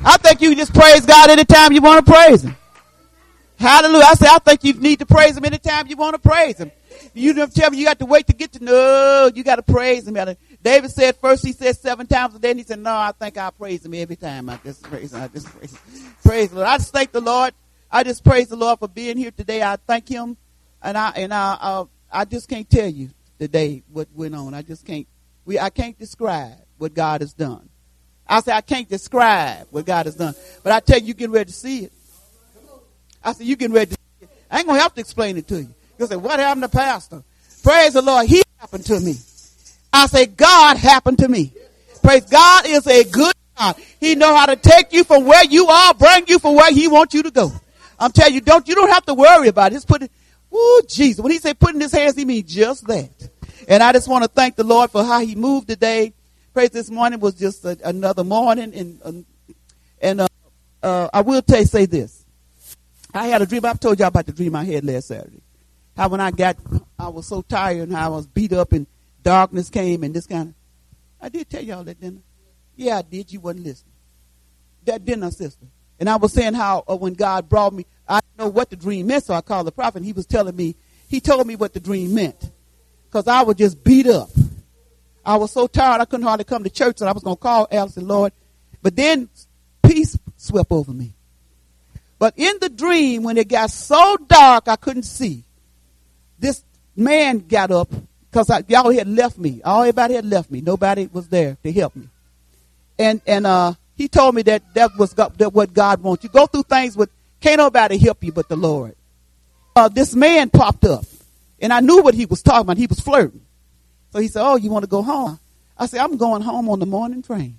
I think you just praise God anytime you want to praise him. Hallelujah. I say, I think you need to praise him anytime you want to praise him. You don't tell me you got to wait to get to know. You got to praise him. David said first, he said 7 times a day. And he said, no, I think I'll praise him every time. I just praise him. Praise the Lord. I just thank the Lord. I just praise the Lord for being here today. I thank him. And I just can't tell you today what went on. I just can't. I can't describe what God has done. I say I can't describe what God has done. But I tell you, you get ready to see it. I said, you getting ready to see it. I ain't going to have to explain it to you. You'll say, what happened to Pastor? Praise the Lord. He happened to me. I say, God happened to me. Praise God is a good God. He know how to take you from where you are, bring you from where he wants you to go. I'm telling you, you don't have to worry about it. Just put it, ooh, Jesus. When he say put in his hands, he means just that. And I just want to thank the Lord for how he moved today. Praise this morning was just another morning. And I will say this. I had a dream. I've told y'all about the dream I had last Saturday. How when I was so tired and how I was beat up and darkness came and this kind of. I did tell y'all that, didn't I? Yeah, I did. You wasn't listening. That didn't I, sister? And I was saying how when God brought me, I didn't know what the dream meant, so I called the prophet. And he was telling me, he told me what the dream meant. Because I was just beat up. I was so tired I couldn't hardly come to church, and I was going to call Alice and Lord. But then peace swept over me. But in the dream, when it got so dark I couldn't see, this man got up because y'all had left me. Everybody had left me. Nobody was there to help me. And he told me that was what God wants. You go through things with, can't nobody help you but the Lord. This man popped up, and I knew what he was talking about. He was flirting. So he said, oh, you want to go home? I said, I'm going home on the morning train.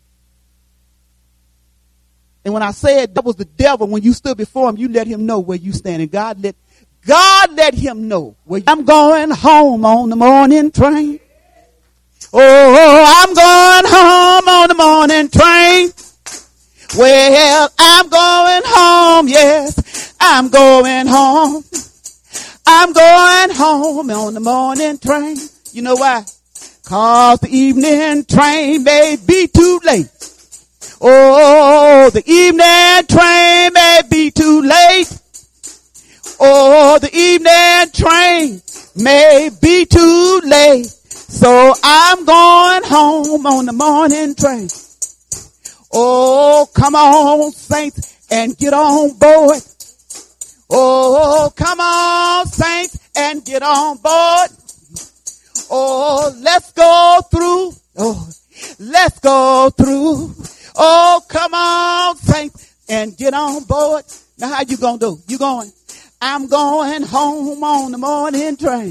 And when I said that was the devil, when you stood before him, you let him know where you stand. And God let him know where I'm going home on the morning train. Oh, I'm going home on the morning train. Well, I'm going home. Yes, I'm going home. I'm going home on the morning train. You know why? 'Cause the evening train may be too late. Oh, the evening train may be too late. Oh, the evening train may be too late. So I'm going home on the morning train. Oh, come on, saints, and get on board. Oh, come on, saints, and get on board. Oh, let's go through. Oh, let's go through. Oh, come on, saints, and get on board. Now, how you gonna do? You going? I'm going home on the morning train.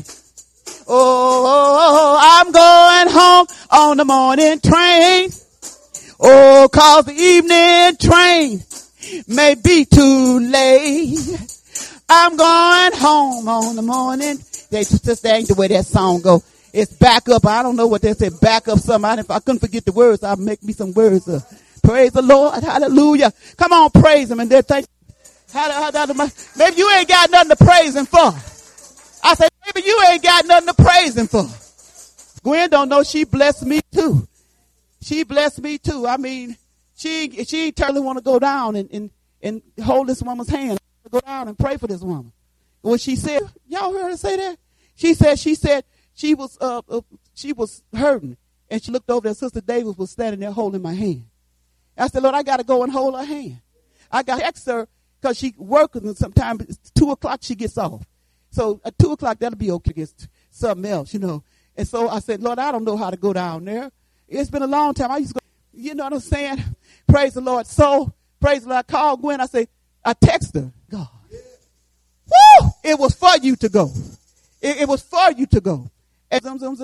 Oh, I'm going home on the morning train. Oh, 'cause the evening train may be too late. I'm going home on the morning. That ain't the way that song go. It's back up. I don't know what they said. Back up something. If I couldn't forget the words, I'll make me some words. Praise the Lord. Hallelujah. Come on, praise him. And then thank. Maybe you ain't got nothing to praise him for. I said, maybe you ain't got nothing to praise him for. Gwen don't know she blessed me too. She blessed me too. I mean, she totally want to go down and hold this woman's hand. Go down and pray for this woman. When she said, y'all heard her say that? She said she was hurting. And she looked over there. Sister Davis was standing there holding my hand. I said, Lord, I got to go and hold her hand. I got to text her because she works and sometimes it's 2:00 she gets off. So at 2:00, that'll be okay. It's something else, you know. And so I said, Lord, I don't know how to go down there. It's been a long time. I used to go, you know what I'm saying? Praise the Lord. So, praise the Lord. I called Gwen. I texted her. God. Woo! It was for you to go. It was for you to go. And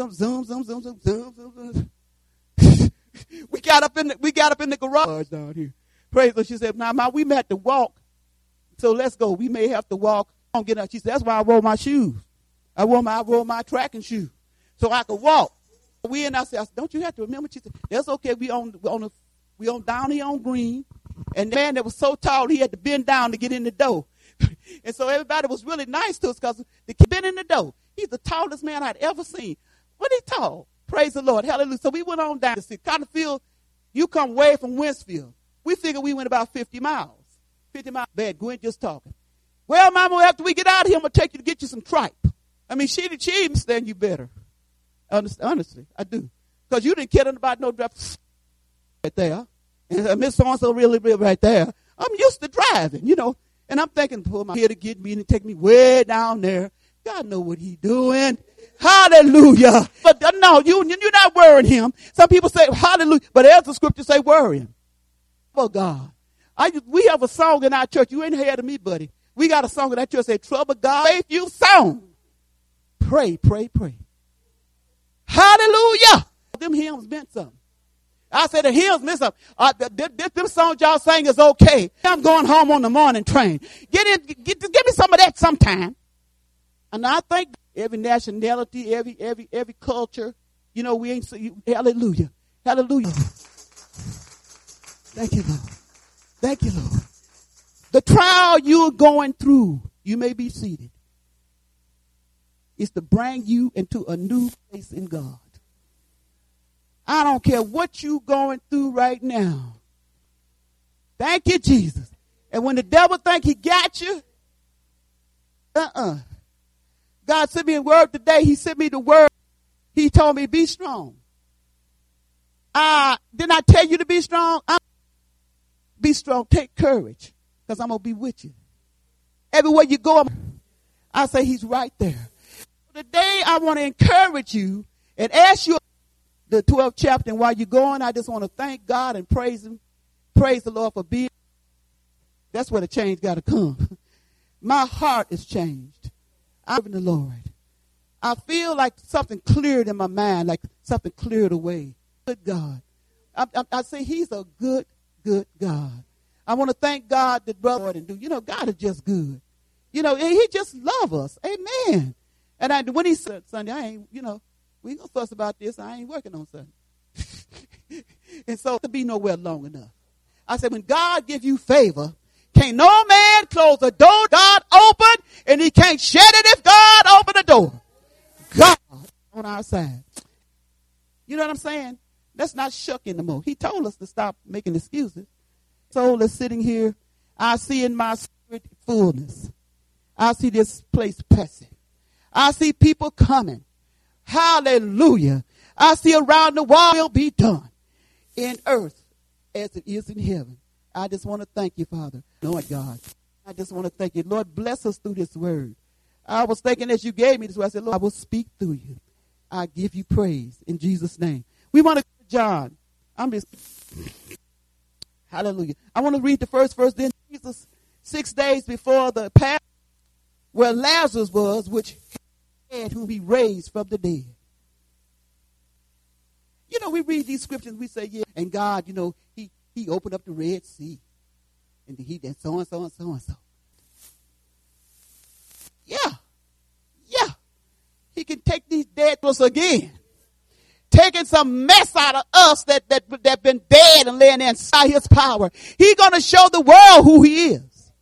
zoom. We got up in the garage down here. Praise the Lord. She said, now, we may have to walk. So let's go. We may have to walk. Don't get up. She said, that's why I wore my shoes. I wore my tracking shoes so I could walk. I said, don't you have to remember? She said, that's okay. We on down here on Green. And the man that was so tall, he had to bend down to get in the door. And so everybody was really nice to us because they been in the door. He's the tallest man I'd ever seen. What he tall? Praise the Lord. Hallelujah. So we went on down to see Cottonfield. You come way from Winsfield. We figured we went about 50 miles. 50 miles. Bad. Gwen just talking. Well, Mama, after we get out of here, I'm going to take you to get you some tripe. I mean, she even stand you better. Honestly, I do. Because you didn't care about no drive right there. And Miss So-and-so really right there. I'm used to driving, you know. And I'm thinking, pull my here to get me and take me way down there. God know what he doing. Hallelujah. But no, you're not worrying him. Some people say hallelujah, but as the scripture say, worry him. Oh God. We have a song in our church. You ain't ahead of me, buddy. We got a song in our church say, trouble God, faith you song. Pray, pray, pray. Hallelujah. Them hymns meant something. I said the hymns meant something. Them songs y'all sing is okay. I'm going home on the morning train. Give me some of that sometime. And I think every nationality, every culture, you know, we ain't hallelujah. Hallelujah. Thank you, Lord. Thank you, Lord. The trial you're going through, you may be seated, is to bring you into a new place in God. I don't care what you're going through right now. Thank you, Jesus. And when the devil think he got you, God sent me a word today. He sent me the word. He told me, be strong. Didn't I tell you to be strong? Be strong. Take courage, because I'm going to be with you. Everywhere you go, I say he's right there. Today, I want to encourage you and ask you the 12th chapter. And while you're going, I just want to thank God and praise him. Praise the Lord for being. That's where the change got to come. My heart is changed. I'm in the Lord. I feel like something cleared in my mind, like something cleared away. Good God. I say he's a good God. I want to thank God that brother and do. You know, God is just good. You know, he just loves us. Amen. And when he said Sunday, I ain't, you know, we ain't gonna fuss about this. I ain't working on Sunday. And so to be nowhere long enough. I said, when God gives you favor, can't no man close the door God opened, and he can't shut it if God opened the door. God on our side. You know what I'm saying? Let's not shuck anymore. He told us to stop making excuses. Soul is sitting here. I see in my spirit fullness. I see this place passing. I see people coming. Hallelujah. I see around the world will be done in earth as it is in heaven. I just want to thank you, Father. Lord God, I just want to thank you. Lord, bless us through this word. I was thinking as you gave me this word, I said, Lord, I will speak through you. I give you praise in Jesus' name. We want to go to John. Hallelujah. I want to read the first verse. Then Jesus, 6 days before the Passover, where Lazarus was, which had whom he raised from the dead. You know, we read these scriptures, we say, yeah, and God, you know, he opened up the Red Sea. And he did so and so and so and so. Yeah. He can take these dead to us again. Taking some mess out of us that been dead and laying there inside his power. He's going to show the world who he is.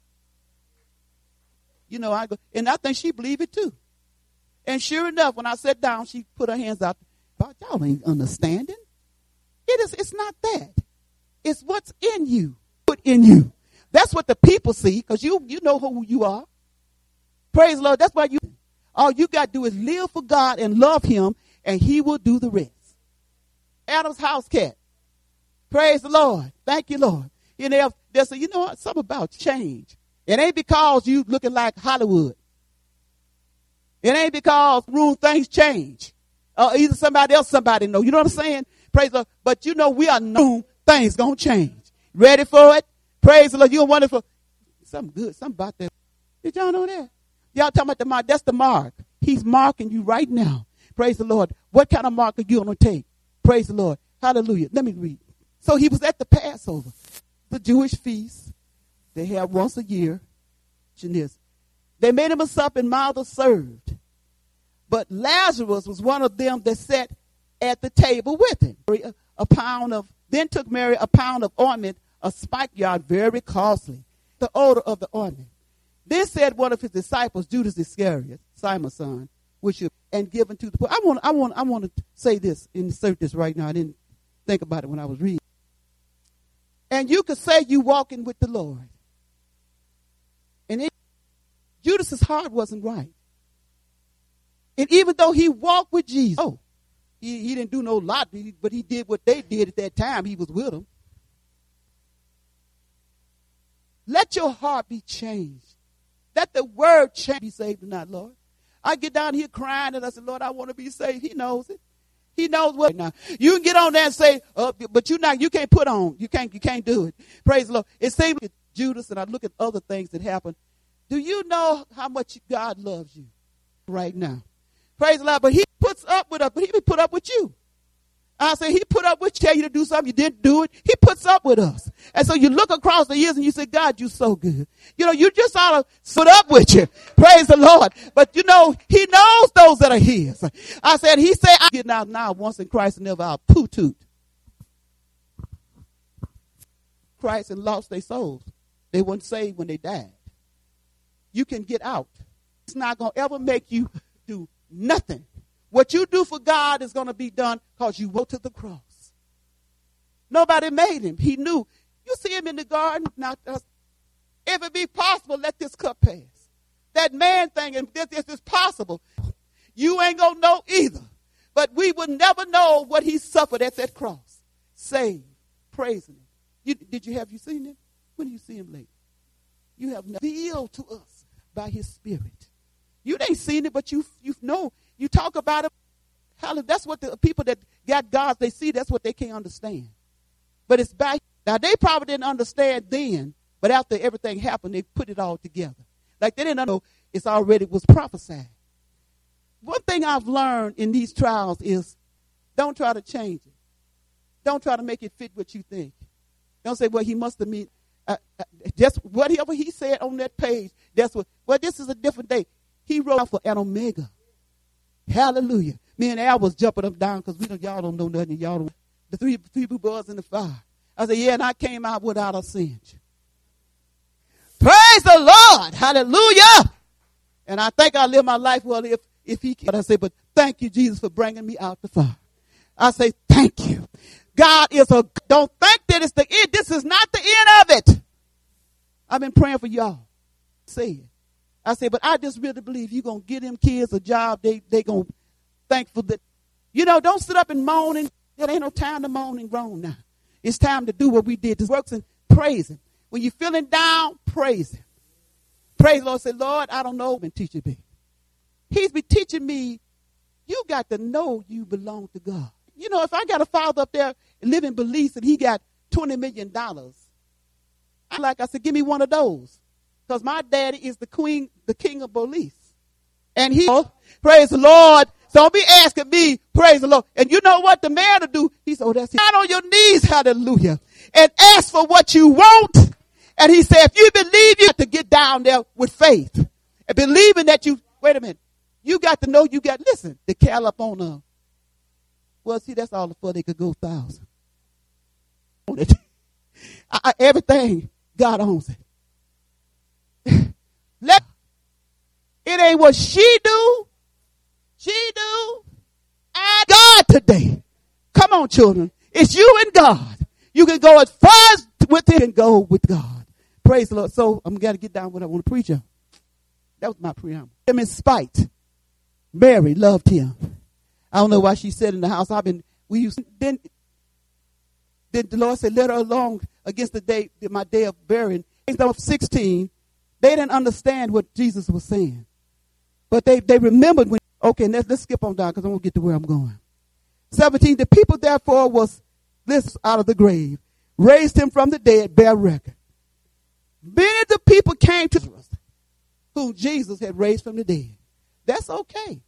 You know, I think she believed it too. And sure enough, when I sat down, she put her hands out. But y'all ain't understanding. It's not that. It's what's in you. Put in you. That's what the people see, because you know who you are. Praise the Lord. That's why all you got to do is live for God and love him, and he will do the rest. Adam's house cat. Praise the Lord. Thank you, Lord. You know what? Something about change. It ain't because you looking like Hollywood. It ain't because things change. Either somebody else, somebody know. You know what I'm saying? Praise the Lord. But you know we are known things gonna change. Ready for it? Praise the Lord. You're wonderful. Something good. Something about that. Did y'all know that? Y'all talking about the mark. That's the mark. He's marking you right now. Praise the Lord. What kind of mark are you going to take? Praise the Lord. Hallelujah. Let me read. So he was at the Passover, the Jewish feast. They have once a year. They made him a supper and Martha served. But Lazarus was one of them that sat at the table with him. Then took Mary a pound of ointment, a spikenard, very costly, the odor of the ointment. Then said one of his disciples, Judas Iscariot, Simon's son, and given to the poor. I want to say this, insert this right now. I didn't think about it when I was reading. And you could say you walking with the Lord. And Judas's heart wasn't right. And even though he walked with Jesus, he didn't do no lot, but he did what they did at that time. He was with them. Let your heart be changed. Let the word change. Be saved or not, Lord. I get down here crying and I said, Lord, I want to be saved. He knows it. He knows what. Now you can get on there and say, but you can't put on. You can't do it. Praise the Lord. It seems like Judas, and I look at other things that happen. Do you know how much God loves you right now? Praise the Lord. But he puts up with us, but he put up with you. I say he put up with you, tell you to do something, you didn't do it. He puts up with us. And so you look across the years and you say, God, you're so good. You just ought to put up with you. Praise the Lord. But he knows those that are his. I said, he said, I'm getting out now once in Christ and never out. Poo-toot. Christ and lost their souls. They weren't saved when they died. You can get out. It's not going to ever make you do nothing. What you do for God is going to be done because you went to the cross. Nobody made him. He knew. You see him in the garden. Now, if it be possible, let this cup pass. That man thing, and this is possible. You ain't going to know either. But we would never know what he suffered at that cross. Saved, praising him. Did you seen him? When do you see him lately? You have revealed to us by his spirit. You ain't seen it, but you know. You talk about it. That's what the people that got gods, they see, that's what they can't understand. But it's back. Now, they probably didn't understand then, but after everything happened, they put it all together. Like they didn't know it's already was prophesied. One thing I've learned in these trials is don't try to change it. Don't try to make it fit what you think. Don't say, well, he must have meant, just whatever he said on that page, that's what, well, this is a different day. He wrote out for an Omega. Hallelujah. Me and Al was jumping up and down because y'all don't know nothing. Y'all don't. The three boys in the fire. I said, yeah, and I came out without a singe. Praise the Lord. Hallelujah. And I think I live my life well if he can. But I say, but thank you, Jesus, for bringing me out the fire. I say, thank you. God is don't think that it's the end. This is not the end of it. I've been praying for y'all. Say it. I say, but I just really believe you're going to get them kids a job. They going to thankful that, don't sit up and moan. And there ain't no time to moan and groan now. It's time to do what we did. This works and praise him. When you're feeling down, praise him. Praise the Lord. Say, Lord, I don't know. And teaching me. He's been teaching me, you got to know you belong to God. If I got a father up there living beliefs and he got $20 million, I said, give me one of those. Because my daddy is the king of beliefs. And praise the Lord. So don't be asking me, praise the Lord. And you know what the man will do? He said, that's it. Not on your knees, hallelujah. And ask for what you want. And he said, if you believe, you have to get down there with faith. And believing that wait a minute. You got to know listen, the cattle up on well, see, that's all before they could go 1,000. Everything, God owns it. It ain't what she do. And God today. Come on, children. It's you and God. You can go as far as with him and go with God. Praise the Lord. So I'm going to get down what I want to preach on. That was my preamble. Him in spite. Mary loved him. I don't know why she said in the house. Then the Lord said, let her alone against my day of burying. Instead of 16, they didn't understand what Jesus was saying. But they remembered when, okay, let's skip on down because I won't get to where I'm going. 17, the people therefore was this out of the grave, raised him from the dead, bear record. Many of the people came to us whom Jesus had raised from the dead. That's okay.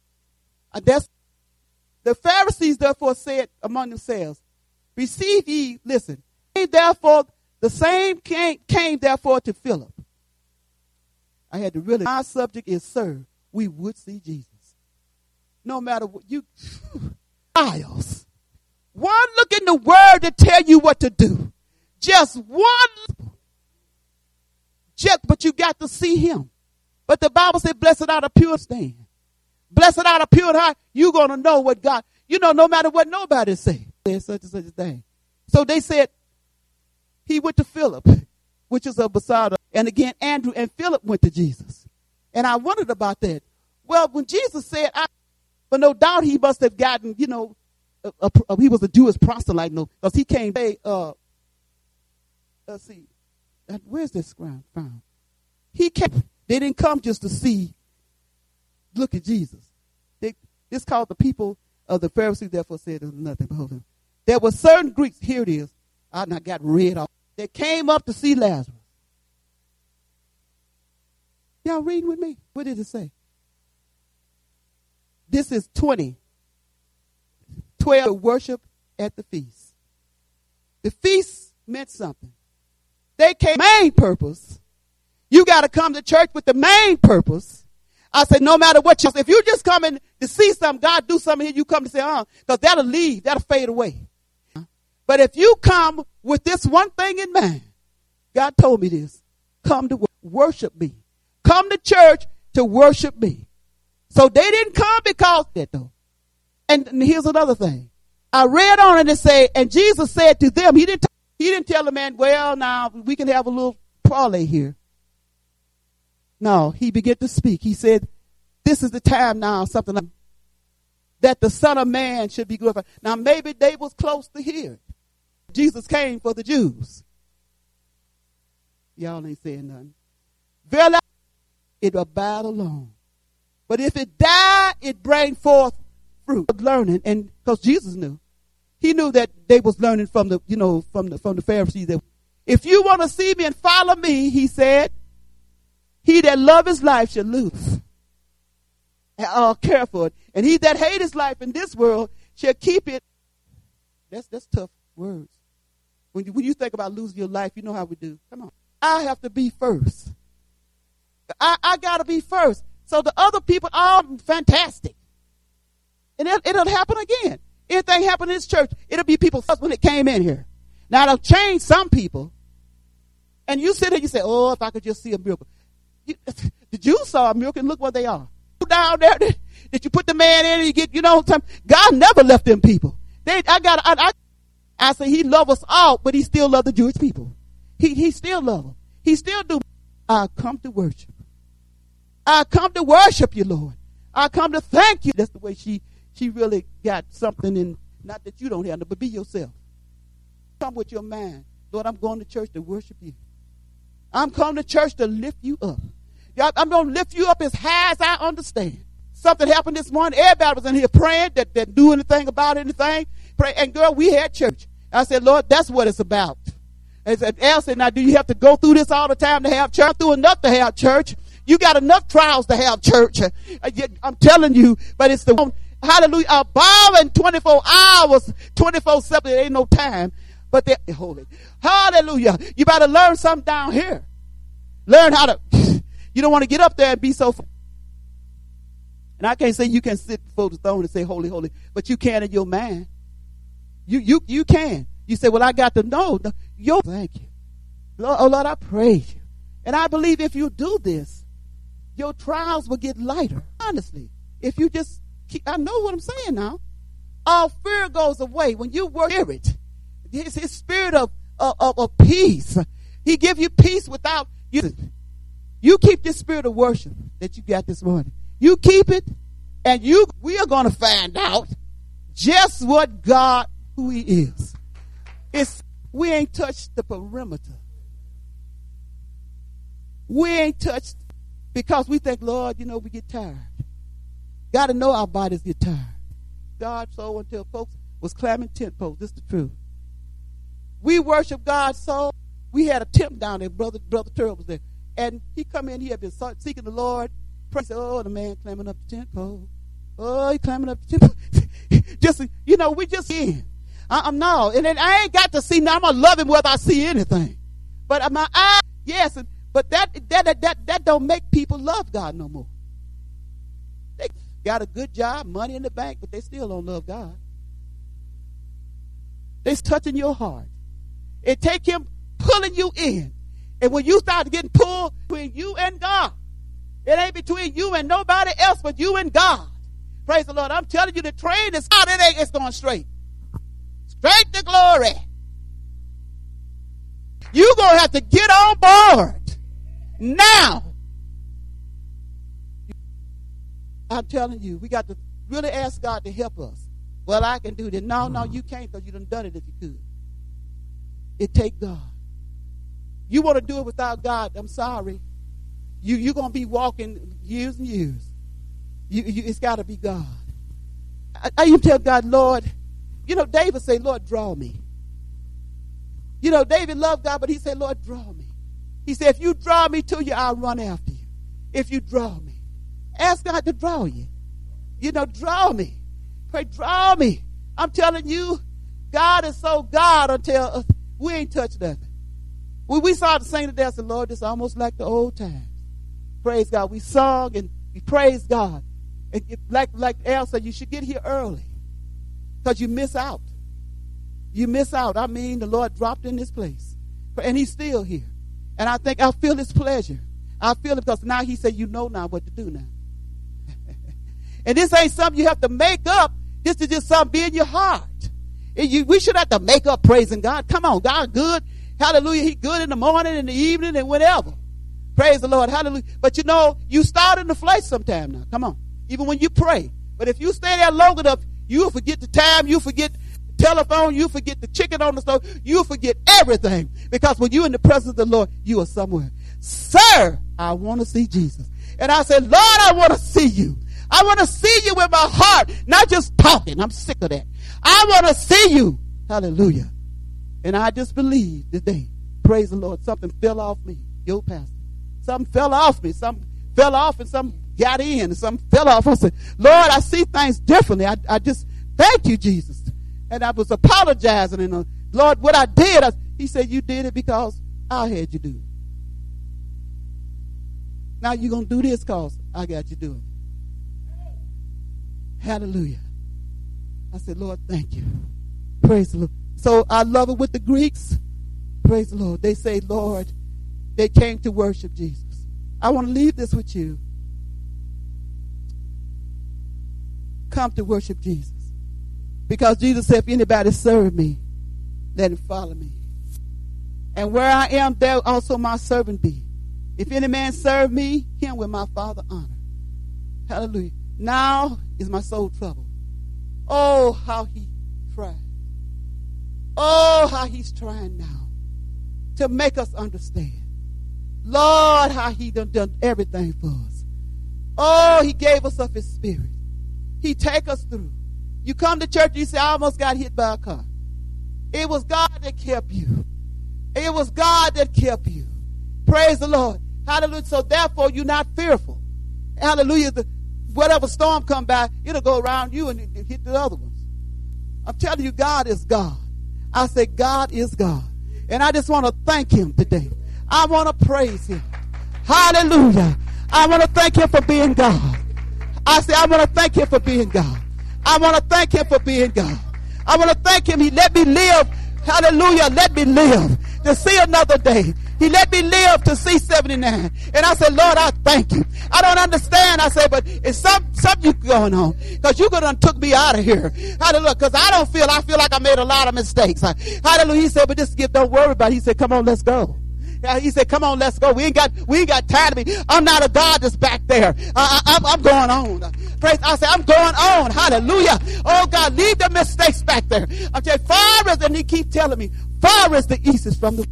The Pharisees therefore said among themselves, receive ye, listen, therefore the same came therefore to Philip. I had to really, my subject is, sir, we would see Jesus. No matter what trials. One look in the word to tell you what to do. Just one. But you got to see him. But the Bible said, blessed are the pure stand. Blessed are the pure heart. You're going to know what God, no matter what nobody say. There's such and such a thing. So they said, He went to Philip, which is of Bethsaida. And again, Andrew and Philip went to Jesus. And I wondered about that. Well, when Jesus said, but no doubt he must have gotten, he was a Jewish proselyte, because he came, let's see, where's this ground found? He came, they didn't come just to look at Jesus. This called the people of the Pharisees, therefore said there's nothing behold him. There were certain Greeks, here it is, I got read off, that came up to see Lazarus. Y'all reading with me? What did it say? This is 20. 12 worship at the feast. The feast meant something. They came main purpose. You got to come to church with the main purpose. I said, no matter what if you just come in to see something, God do something here, you come to say, because that'll leave, that'll fade away. But if you come with this one thing in mind, God told me this, come to worship me. Come to church to worship me. So they didn't come because that though. And here's another thing. I read on it and say, and Jesus said to them, he didn't tell the man, well, now we can have a little parlay here. No, he began to speak. He said, this is the time now, something like that the Son of Man should be glorified. Now maybe they was close to hear. Jesus came for the Jews. Y'all ain't saying nothing. Verily, it abide alone. But if it die, it bring forth fruit of learning. And because Jesus knew, he knew that they was learning from the Pharisees. That if you want to see me and follow me, he said, he that love his life shall lose. Care for it. And he that hate his life in this world shall keep it. That's tough words. When you think about losing your life, you know how we do. Come on. I have to be first. I got to be first. So the other people are fantastic. And it'll happen again. Anything happen in this church, it'll be people when it came in here. Now it'll change some people. And you sit there, you say, oh, if I could just see a miracle. The Jews saw a miracle and look what they are. Down there, that you put the man in and you get, God never left them people. I say he loves us all, but he still loves the Jewish people. He still loves them. He still do. I come to worship. I come to worship you, Lord. I come to thank you. That's the way she really got something in, not that you don't have, but be yourself. Come with your mind. Lord, I'm going to church to worship you. I'm coming to church to lift you up. I'm going to lift you up as high as I understand. Something happened this morning. Everybody was in here praying that do anything about anything. Pray. And girl, we had church. I said, Lord, that's what it's about. And Al said, now do you have to go through this all the time to have church? Through enough to have church. You got enough trials to have church. I'm telling you, but it's the one. Hallelujah. Our bowing 24 hours, 24/7. There ain't no time, but they're holy. Hallelujah. You better learn something down here. Learn how to, you don't want to get up there and be so. And I can't say you can sit before the throne and say holy, holy, but you can in your mind. You can. You say, well, I got to know. Thank you. Lord, oh Lord, I praise you. And I believe if you do this, your trials will get lighter. Honestly, if you just I know what I'm saying now. All fear goes away when you work it. His spirit of peace. He gives you peace without you. You keep this spirit of worship that you got this morning. You keep it, and we are going to find out just what God, who he is. We ain't touched the perimeter. We ain't touched because we think, Lord, we get tired. Got to know our bodies get tired. God so until folks was climbing tent poles. This is the truth. We worship God so. We had a tent down there. Brother Turtle was there. And he come in, he had been seeking the Lord. He said, oh, the man climbing up the tent pole. Oh, he climbing up the tent pole. Just, we just in. No. And then I ain't got to see now. I'm going to love him whether I see anything. But my eyes, yes. But that don't make people love God no more. They got a good job, money in the bank, but they still don't love God. They're touching your heart. It take him pulling you in. And when you start getting pulled between you and God, it ain't between you and nobody else but you and God. Praise the Lord. I'm telling you, the train is out. It's going straight. Straight to glory. You're going to have to get on board now. I'm telling you, we got to really ask God to help us. Well, I can do this. No, you can't, because you done it if you could. It take God. You want to do it without God, I'm sorry. You're going to be walking years and years. It's got to be God. I even tell God, Lord, David said, Lord, draw me. David loved God, but he said, Lord, draw me. He said, if you draw me to you, I'll run after you. If you draw me. Ask God to draw you. Draw me. Pray, draw me. I'm telling you, God is so God until we ain't touched nothing. When we saw the saint today, I said, Lord, this is almost like the old times. Praise God. We sung and we praised God. And like Al said, you should get here early, because you miss out. You miss out. I mean, the Lord dropped in this place, and he's still here. And I think I feel his pleasure. I feel it, because now he said, you know now what to do now. And this ain't something you have to make up. This is just something be in your heart. We should have to make up praising God. Come on, God good. Hallelujah. He good in the morning, in the evening, and whenever. Praise the Lord. Hallelujah. But you start in the flesh sometime now. Come on. Even when you pray. But if you stay there long enough, you'll forget the time. You forget the telephone. You forget the chicken on the stove. You'll forget everything. Because when you're in the presence of the Lord, you are somewhere. Sir, I want to see Jesus. And I said, Lord, I want to see you. I want to see you with my heart. Not just talking. I'm sick of that. I want to see you. Hallelujah. And I just believe today, praise the Lord, something fell off me, your pastor. Something fell off me. Something fell off and something got in and something fell off. I said, Lord, I see things differently. I just thank you, Jesus. And I was apologizing. And Lord, what I did, he said, you did it because I had you do it. Now you're going to do this because I got you doing it. Hallelujah. I said, Lord, thank you. Praise the Lord. So I love it with the Greeks. Praise the Lord. They say, Lord, they came to worship Jesus. I want to leave this with you. Come to worship Jesus. Because Jesus said, if anybody serve me, let him follow me. And where I am, there also my servant be. If any man serve me, him will my Father honor. Hallelujah. Now is my soul troubled. Oh, how he tried. Oh, how he's trying now to make us understand. Lord, how he done everything for us. Oh, he gave us of his spirit. He take us through. You come to church, you say, I almost got hit by a car. It was God that kept you. It was God that kept you. Praise the Lord. Hallelujah. So therefore, you're not fearful. Hallelujah. Whatever storm come by, it'll go around you and hit the other ones. I'm telling you, God is God. I say God is God. And I just want to thank him today. I want to praise him. Hallelujah. I want to thank him for being God. I say I want to thank him for being God. I want to thank him for being God. I want to thank him. He let me live. Hallelujah. Let me live to see another day. He let me live to see 79. And I said, Lord, I thank you. I don't understand. I said, but it's something going on. Because you could have took me out of here. Hallelujah. Because I feel like I made a lot of mistakes. Hallelujah. He said, but this gift, don't worry about it. He said, come on, let's go. He said, come on, let's go. We ain't got time to be. I'm not a God that's back there. I'm going on. Praise. I said, I'm going on. Hallelujah. Oh God, leave the mistakes back there. I'm telling you, far as, and he keep telling me, far as the east is from the.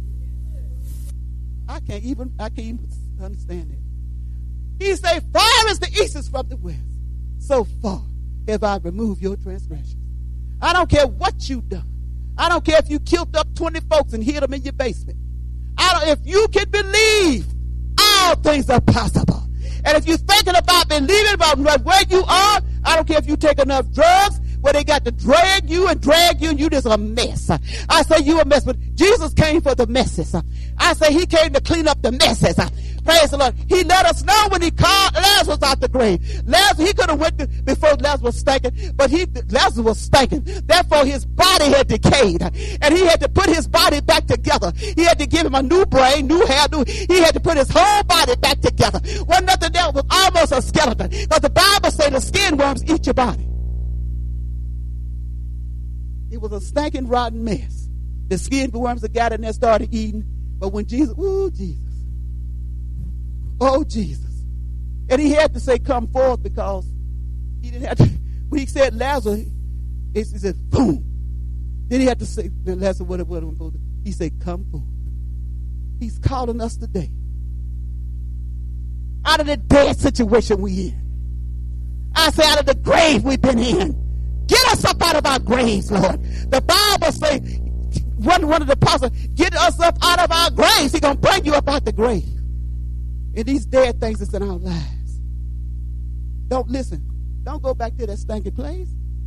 I can't even understand it. He say, far as the east is from the west, so far have I removed your transgressions. I don't care what you done. I don't care if you killed up 20 folks and hid them in your basement. If you can believe, all things are possible. And if you're thinking about believing about where you are, I don't care if you take enough drugs, where they got to drag you and you just a mess. I say you a mess, but Jesus came for the messes. I say he came to clean up the messes. Praise the Lord. He let us know when he called Lazarus out the grave. Lazarus, he could have went before Lazarus was stinking, but Lazarus was stinking. Therefore, his body had decayed, and he had to put his body back together. He had to give him a new brain, new hair, he had to put his whole body back together. Wasn't nothing else, was almost a skeleton, because the Bible says the skin worms eat your body. It was a stinking, rotten mess The skin worms that got in there started eating. But when Jesus, oh Jesus. And he had to say, come forth, because he didn't have to, when he said Lazarus, he said, boom. Then he had to say, Lazarus, what am I supposed to do? He said, come forth. He's calling us today out of the dead situation we in. I say out of the grave we've been in. Get us up out of our graves, Lord. The Bible say, one of the apostles, get us up out of our graves. He's going to bring you up out the grave. And these dead things that's in our lives. Don't listen. Don't go back to that stinking place.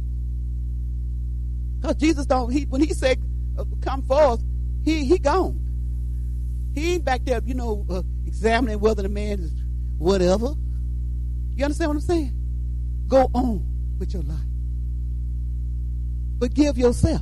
Because Jesus when he said, come forth, he gone. He ain't back there, examining whether the man is whatever. You understand what I'm saying? Go on with your life. Forgive yourself.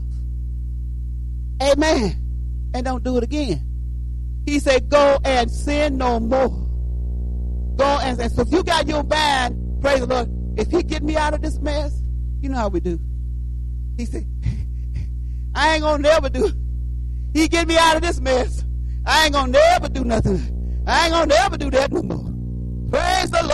Amen. And don't do it again. He said, go and sin no more. Go and sin. So if you got your mind, praise the Lord, if he get me out of this mess, you know how we do. He said, I ain't going to never do it. He get me out of this mess. I ain't going to never do nothing. I ain't going to never do that no more. Praise the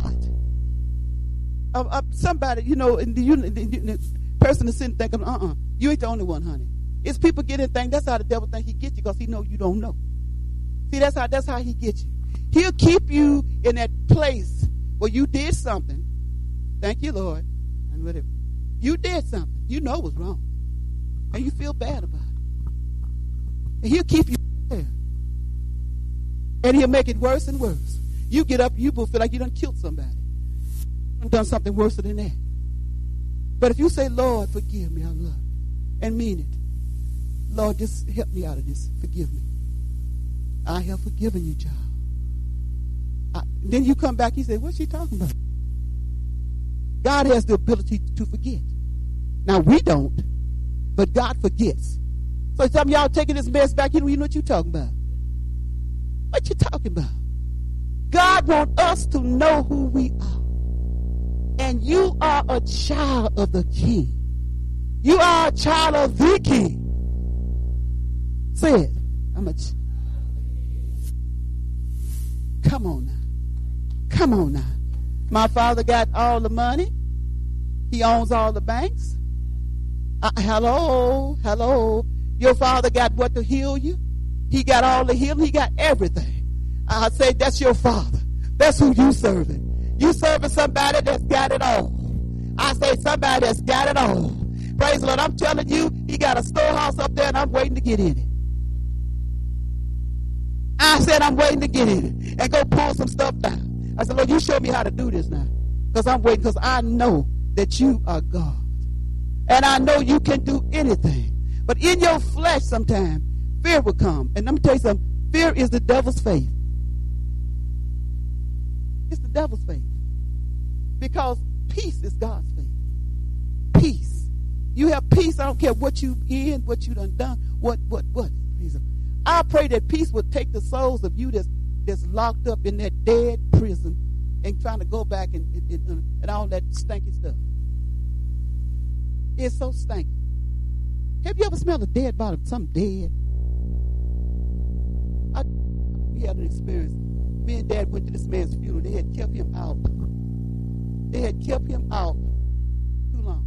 Lord. Somebody, the person is sitting thinking, you ain't the only one, honey. It's people getting things. That's how the devil think he gets you, because he know you don't know. See, that's how he gets you. He'll keep you in that place where you did something. Thank you, Lord. And whatever. You did something. You know was wrong. And you feel bad about it. And he'll keep you there. And he'll make it worse and worse. You get up, you will feel like you done killed somebody. You've done something worse than that. But if you say, Lord, forgive me, I love you, and mean it. Lord, just help me out of this. Forgive me. I have forgiven you, child. Then you come back, you say, what's she talking about? God has the ability to forget. Now, we don't, but God forgets. So some of y'all taking this mess back, you know what you're talking about. What you talking about? God wants us to know who we are. And you are a child of the King. You are a child of the King. Say it. Come on now. Come on now. My father got all the money. He owns all the banks. Hello. Your father got what to heal you. He got all the healing. He got everything. I say that's your father. That's who you serving. You serving somebody that's got it all. I say somebody that's got it all. Praise the Lord. I'm telling you, he got a storehouse up there and I'm waiting to get in it. I said I'm waiting to get in it and go pull some stuff down. I said, Lord, you show me how to do this now. Because I'm waiting, because I know that you are God. And I know you can do anything. But in your flesh sometimes, fear will come. And let me tell you something. Fear is the devil's faith. It's the devil's faith. Because peace is God's faith. Peace. You have peace. I don't care what you in, what you done. What. I pray that peace would take the souls of you that's locked up in that dead prison and trying to go back and all that stinky stuff. It's so stinky. Have you ever smelled a dead body, something dead? We had an experience. Me and Dad went to this man's funeral. They had kept him out. Too long.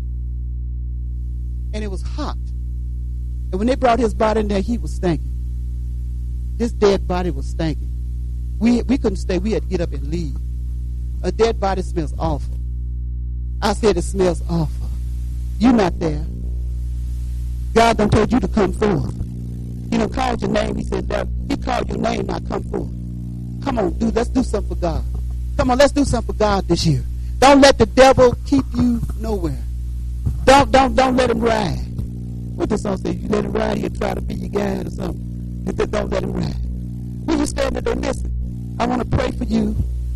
And it was hot. And when they brought his body in there, he was stinking. This dead body was stinking. We couldn't stay. We had to get up and leave. A dead body smells awful. I said it smells awful. You're not there. God done told you to come forth. He done called your name. He said that he called your name, now come forth. Come on, let's do something for God. Come on, let's do something for God this year. Don't let the devil keep you nowhere. Don't let him ride. What the song say? You let him ride, he'll try to be your guide or something. He said, don't let him ride. Will you stand there and listen? I want to pray for you.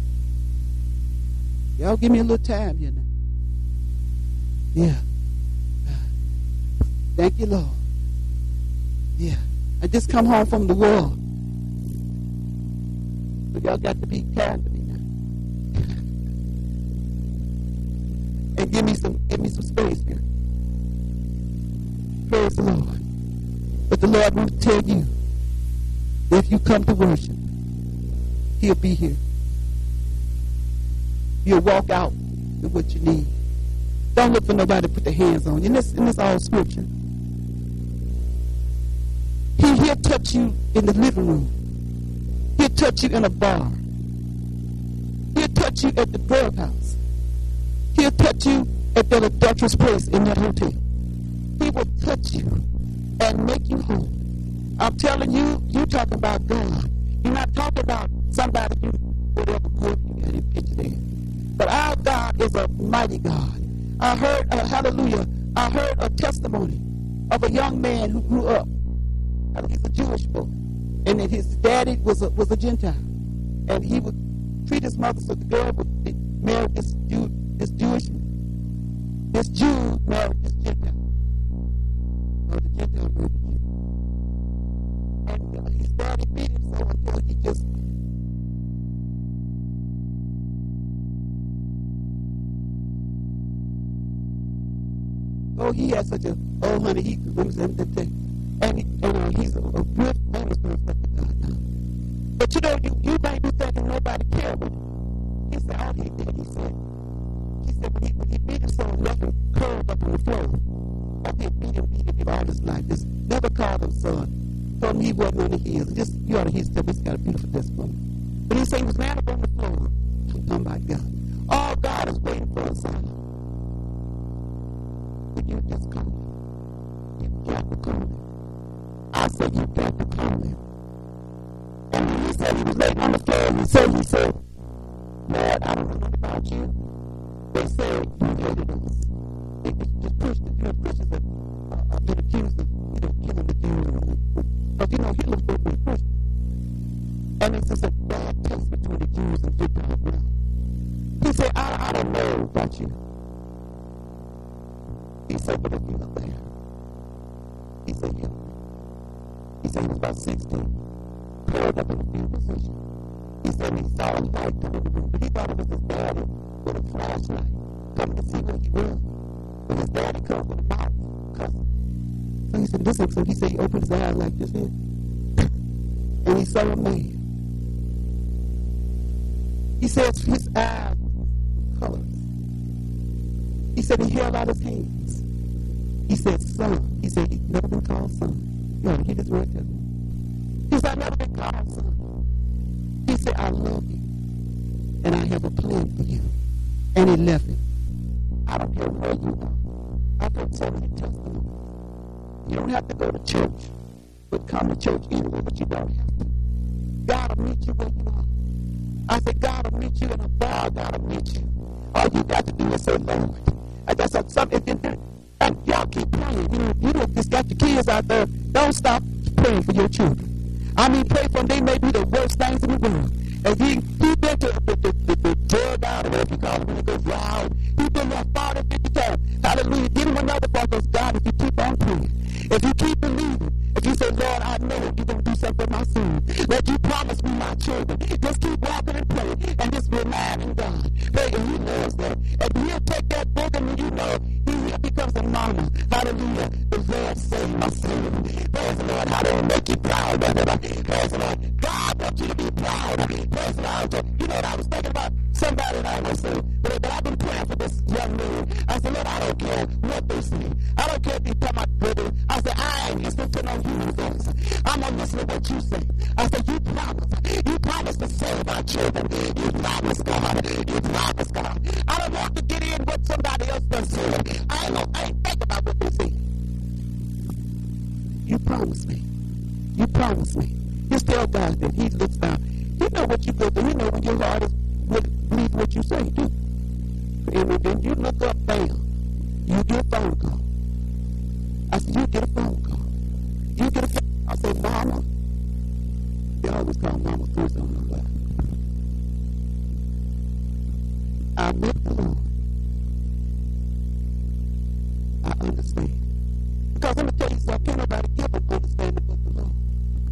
Y'all give me a little time here now. Yeah. Thank you, Lord. Yeah. I just come home from the world. But y'all got to be kind to me now. And give me some space here. Praise the Lord. But the Lord wants to tell you, if you come to worship, he'll be here. You'll walk out with what you need. Don't look for nobody to put their hands on you. And this all scripture. He'll touch you in the living room. He'll touch you in a bar. He'll touch you at the drug house. He'll touch you at that adulterous place in that hotel. He will touch you and make you whole. I'm telling you, you talking about God. You're not talking about somebody you, whatever group you got in picture there. But our God is a mighty God. I heard, hallelujah, I heard a testimony of a young man who grew up. He's a Jewish boy. And then his daddy was a Gentile. And he would treat his mother so the girl would marry this Jew married this Gentile. Or the Gentile married the Jew. And his daddy beat him so until he just... Oh, he had such a, oh honey, he could represent that thing. And he's a good famous person for God now. But you know, you might be thinking nobody cared about him. He said, all he did, he said when he beat him so and left him curled up on the floor, he beat him all his life. Just never called him son. Told him he wasn't on the hills. Just, you ought to hear stuff. He's got a beautiful testimony. But he said he was laying up on the floor. Oh my God. All God is waiting for a son. Would you just come? You got to come. I said, you got to come there. And when he said he was laying on the floor, he said, Lord, I don't know nothing about you. They said, you hated us. They just pushed the Jewish Christians that been accused of, killing the Jews. But Hitler was supposed to be a Christian. And it's just a bad taste between the Jews and Gentiles now. He said, I don't know about you. He said, but if you look there, he said, yeah. He said he was about 16, curled up in the fetal position. He said he saw a light come in the room, but he thought it was his daddy with a flashlight coming to see what he was. But his daddy comes with a mouth cussing. So he said, listen, so he said he opened his eyes like this here. And he saw a man. He said his eyes were colors. He said he held out his hands. He said, son. He said he'd never been called son. You know, he just read that. He said, I've never been called son. He said, I love you. And I have a plan for you. And he left it. I don't care where you are. I've heard so many testimonies. You don't have to go to church, but come to church anyway, but you don't have to. God will meet you where you are. I said, God will meet you in a bar. God will meet you. All you got to do is say, Lord. And that's something. And y'all keep praying. You know, just got your kids out there. Don't stop praying for your children. I mean, pray for them. They may be the worst things in the world. And he's been to the drug out, or whatever you call it, when it goes wild. He's been there 40, 50 times. Hallelujah. Give him another phone, because God, if you keep on praying, if you keep believing, if you say, Lord, I know you're going to do something for my son. Lord, you promised me my children. Just keep walking and praying, and just relying on God. Pray, and he knows that. And he'll take that book, and you know, he becomes a mama. Hallelujah. The Lord saved my son. Praise the Lord. How do I make you proud? Praise the Lord. God wants you to be proud. Praise the Lord. You know what I was thinking about? Somebody that I was saying, but I've been praying for this young man. I said, Lord, I don't care what they say. I don't care if you tell my brother. I said, I ain't listening to no human voice. I'm going to listen to what you say. I said, you promised to save our children. You promised, God. You promised, God. I don't want to get in what somebody else does say. I ain't think about what they say. You promised me. You promised me. Just tell God that he looks down. He know what you go through. He know when your heart is believe what you say, too. And then you look up, bam. You get a phone call. I said, you get a phone call. You get a phone call. I said, Mama. They always call Mama first, I don't know why. I met the Lord. I understand. Because I'm going to tell you something, can't nobody give an understanding but the Lord.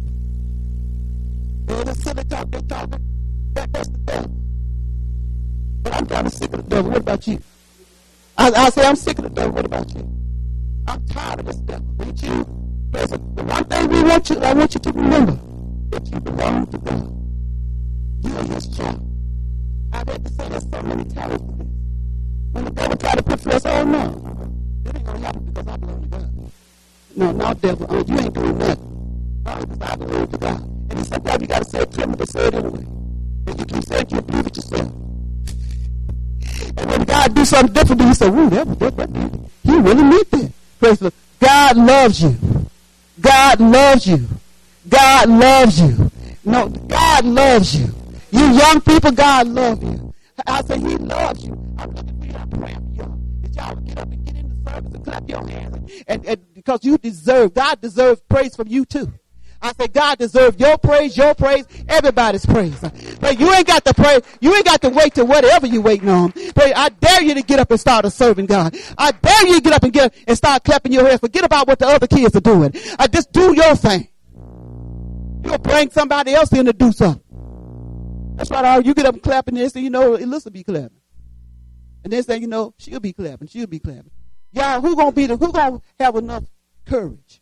And the silly talk they talking, that's the devil. But I'm kind of sick of the devil. What about you? I say I'm sick of the devil. What about you? I'm tired of this devil. Ain't you? Listen, the one thing I want you to remember, that you belong to God. You are his child. I've had to say that so many times. When the devil try to put flesh, oh no, it ain't gonna happen because I belong to God. No, devil, you ain't doing nothing. No, because I belong to God. And then sometimes you gotta say it to him, but say it anyway. And you keep saying it, you believe it yourself. And when God do something different, you say, "Ooh, that he really meant that." Praise the Lord. God loves you. God loves you. God loves you. No, God loves you. You young people, God loves you. I say He loves you. I'm looking for you. I'm praying for you. That y'all would get up and get in the service and clap your hands. And because you deserve, God deserves praise from you too. I say God deserves your praise, everybody's praise. But you ain't got to pray. You ain't got to wait till whatever you're waiting on. But I dare you to get up and start serving God. I dare you to get up and start clapping your hands. Forget about what the other kids are doing. Just do your thing. You'll bring somebody else in to do something. That's right. You get up and clapping this, and you know Alyssa will be clapping. And next thing you know, she'll be clapping. Y'all, who gonna have enough courage?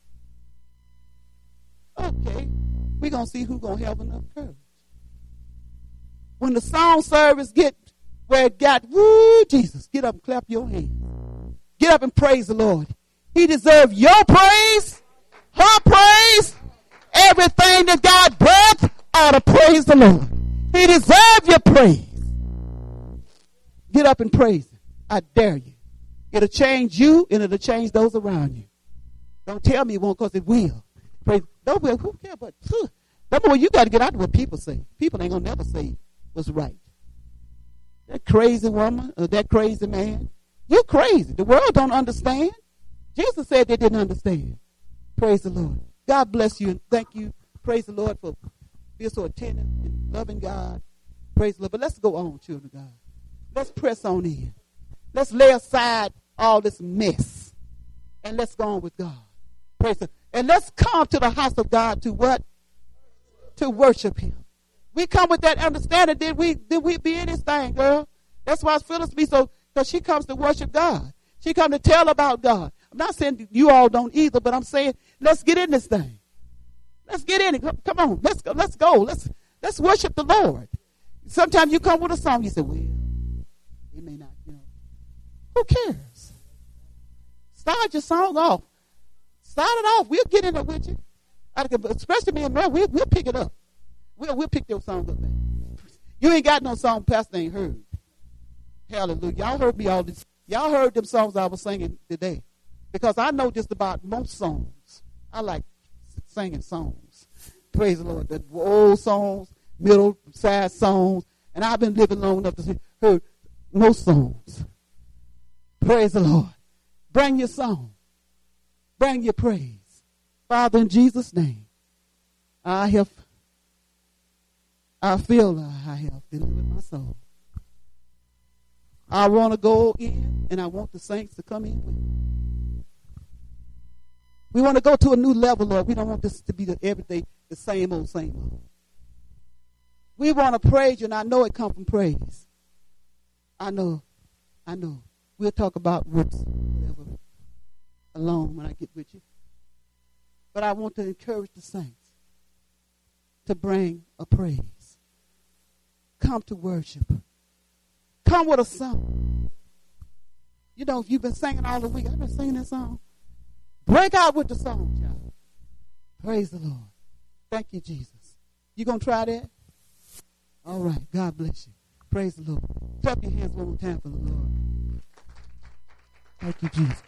Okay, we're going to see who's going to have enough courage. When the song service get where it got, woo, Jesus, get up and clap your hands. Get up and praise the Lord. He deserves your praise, her praise, everything that God breath ought to praise the Lord. He deserves your praise. Get up and praise him. I dare you. It'll change you and it'll change those around you. Don't tell me it won't, because it will. Praise. Who cares? But number one, you got to get out of what people say. People ain't gonna never say what's right. That crazy woman or that crazy man, you're crazy. The world don't understand. Jesus said they didn't understand. Praise the Lord. God bless you and thank you. Praise the Lord for being so attentive and loving God. Praise the Lord. But let's go on, children of God. Let's press on in. Let's lay aside all this mess and let's go on with God. Praise the Lord. And let's come to the house of God to what? To worship him. We come with that understanding, then we be in this thing, girl. That's why Phyllis be so, because she comes to worship God. She comes to tell about God. I'm not saying you all don't either, but I'm saying let's get in this thing. Let's get in it. Come on, let's go. Let's worship the Lord. Sometimes you come with a song, you say, well, it may not, Who cares? Start your song off. Start it off. We'll get in there with you. Especially me and Mary, we'll pick it up. We'll pick your song up. You ain't got no song Pastor ain't heard. Hallelujah. Y'all heard me all this. Y'all heard them songs I was singing today. Because I know just about most songs. I like singing songs. Praise the Lord. The old songs, middle, side songs. And I've been living long enough to hear most songs. Praise the Lord. Bring your song. Bring your praise. Father, in Jesus' name, I feel I have delivered my soul. I want to go in, and I want the saints to come in with me. We want to go to a new level, Lord. We don't want this to be everyday, the same old, same old. We want to praise you, and I know it comes from praise. I know. We'll talk about works, whatever, alone when I get with you. But I want to encourage the saints to bring a praise. Come to worship. Come with a song. If you've been singing all the week, I've been singing this song. Break out with the song, child. Praise the Lord. Thank you, Jesus. You going to try that? All right. God bless you. Praise the Lord. Clap your hands one more time for the Lord. Thank you, Jesus.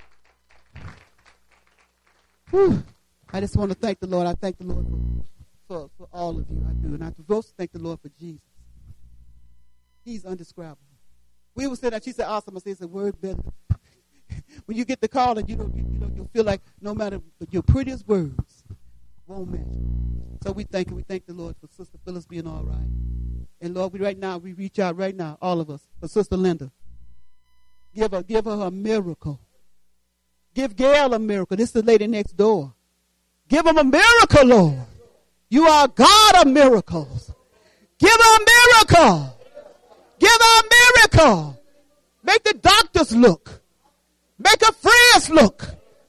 Whew. I just want to thank the Lord. I thank the Lord for all of you. I do. And I also thank the Lord for Jesus. He's indescribable. We would say that. She said, awesome. I said, it's a word better. When you get the call and you'll feel like no matter your prettiest words won't match. So we thank you. We thank the Lord for Sister Phyllis being all right. And Lord, we reach out right now, all of us, for Sister Linda. Give her a miracle. Give Gail a miracle. This is the lady next door. Give them a miracle, Lord. You are God of miracles. Give her a miracle. Give her a miracle. Make the doctors look. Make her friends look.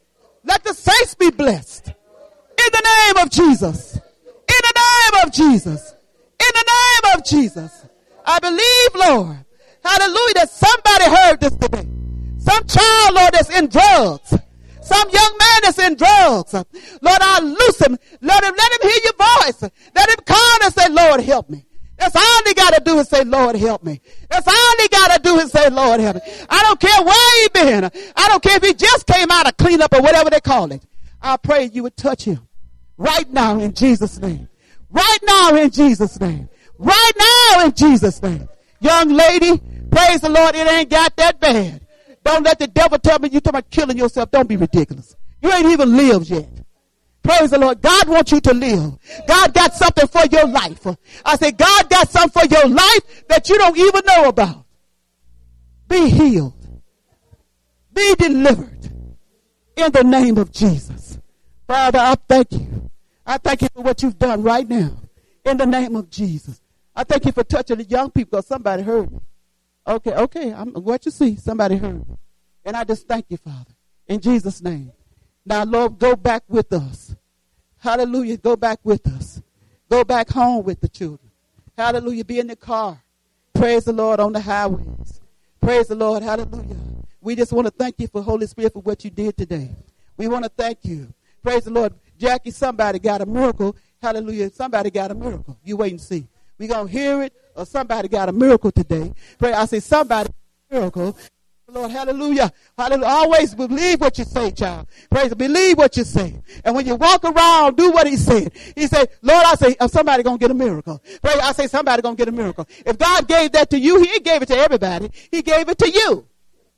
Let the saints be blessed. In the name of Jesus. In the name of Jesus. In the name of Jesus. I believe, Lord, hallelujah, that somebody heard this today. Some child, Lord, that's in drugs. Some young man that's in drugs. Lord, I loose him. Let him hear your voice. Let him call and say, Lord, help me. That's all he got to do is say, Lord, help me. That's all he got to do is say, Lord, help me. I don't care where he been. I don't care if he just came out of cleanup or whatever they call it. I pray you would touch him right now in Jesus' name. Right now in Jesus' name. Right now in Jesus' name. Young lady, praise the Lord, it ain't got that bad. Don't let the devil tell me you're talking about killing yourself. Don't be ridiculous. You ain't even lived yet. Praise the Lord. God wants you to live. God got something for your life. I say, God got something for your life that you don't even know about. Be healed. Be delivered. In the name of Jesus. Father, I thank you. I thank you for what you've done right now. In the name of Jesus. I thank you for touching the young people because somebody heard me. Okay. I'm what you see. Somebody heard me. And I just thank you, Father. In Jesus' name. Now, Lord, go back with us. Hallelujah. Go back with us. Go back home with the children. Hallelujah. Be in the car. Praise the Lord on the highways. Praise the Lord. Hallelujah. We just want to thank you for Holy Spirit for what you did today. We want to thank you. Praise the Lord. Jackie, somebody got a miracle. Hallelujah. Somebody got a miracle. You wait and see. We're going to hear it or somebody got a miracle today. Pray. I say somebody got a miracle. Lord, hallelujah. Hallelujah. Always believe what you say, child. Praise. Believe what you say. And when you walk around, do what he said. He said, Lord, I say, somebody going to get a miracle. Praise. I say, somebody going to get a miracle. If God gave that to you, he gave it to everybody. He gave it to you.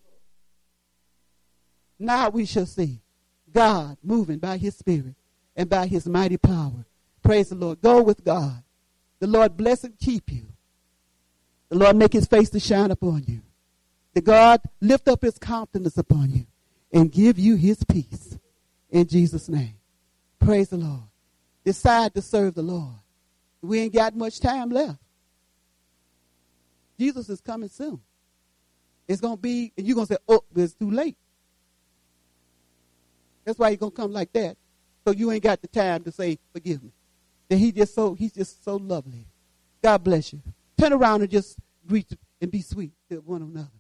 Now we shall see God moving by his spirit and by his mighty power. Praise the Lord. Go with God. The Lord bless and keep you. The Lord make his face to shine upon you. The God lift up his countenance upon you and give you his peace. In Jesus' name. Praise the Lord. Decide to serve the Lord. We ain't got much time left. Jesus is coming soon. It's going to be, and you're going to say, oh, it's too late. That's why he's going to come like that. So you ain't got the time to say, forgive me. And he's just so lovely. God bless you. Turn around and just greet and be sweet to one another.